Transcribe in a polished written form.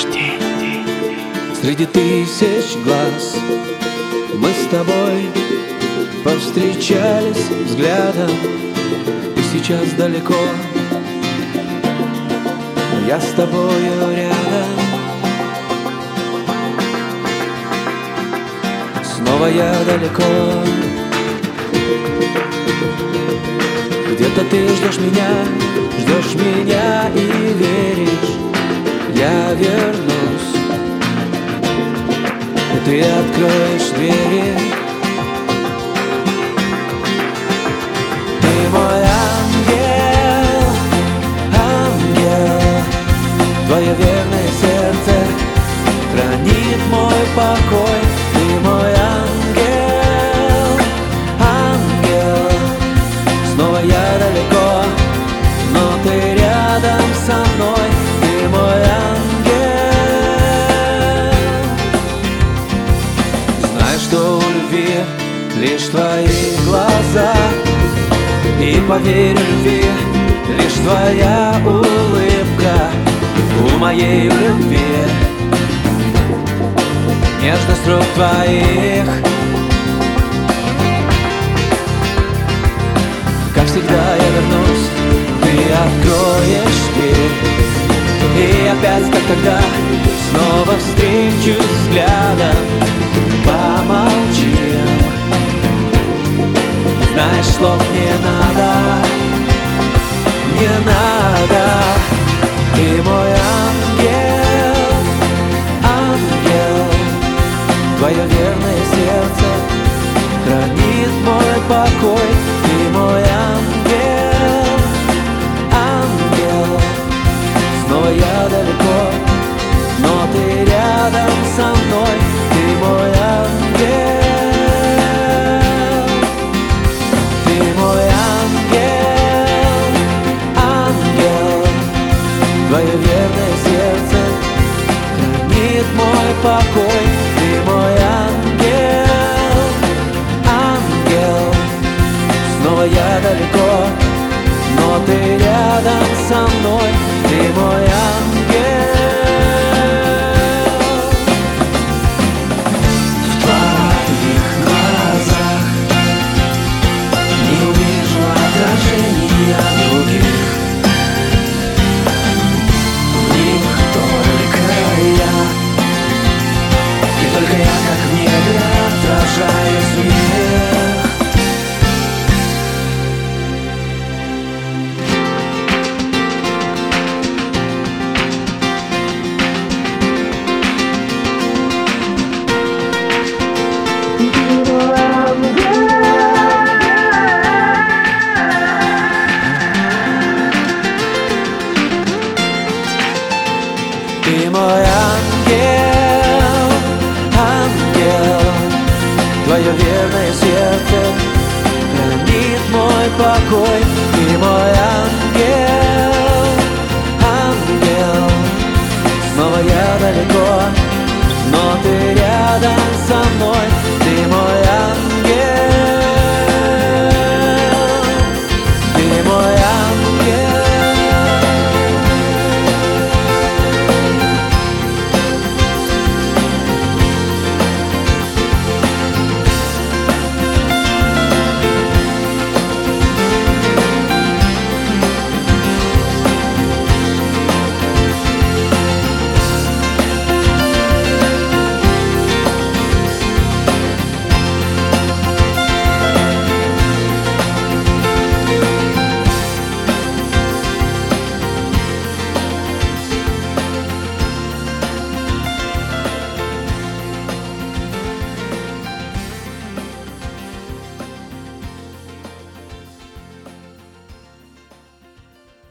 Среди тысяч глаз мы с тобой повстречались взглядом, и сейчас далеко, но я с тобою рядом. Снова я далеко, где-то ты ждешь меня и веришь, я вернусь, и ты откроешь двери. Ты мой ангел, ангел, твое верное сердце хранит мой покой. Ты мой ангел, ангел, снова я далеко, но ты рядом со мной. Ты мой ангел. Знаю, что у любви лишь твои глаза, и поверь, любви лишь твоя улыбка. У моей любви нежность рук твоих. Как всегда я вернусь, ты откроешь дверь, и опять, как тогда, снова встречусь взглядом. Помолчим, знаешь, слов не надо, не надо. Ты мой ангел, ангел, твое верное сердце хранит мой покой. Ты мой ангел, ангел, снова я далеко, но ты рядом со мной. Ты мой ангел. Твое верное сердце хранит мой покой. Ты мой ангел, ангел, снова я далеко, но ты рядом со мной. Ты мой ангел. В твоих глазах не увижу отражения других. Только я, как в небе, отражаюсь в них. Ты мой ангел, ангел, твое верное сердце хранит мой покой.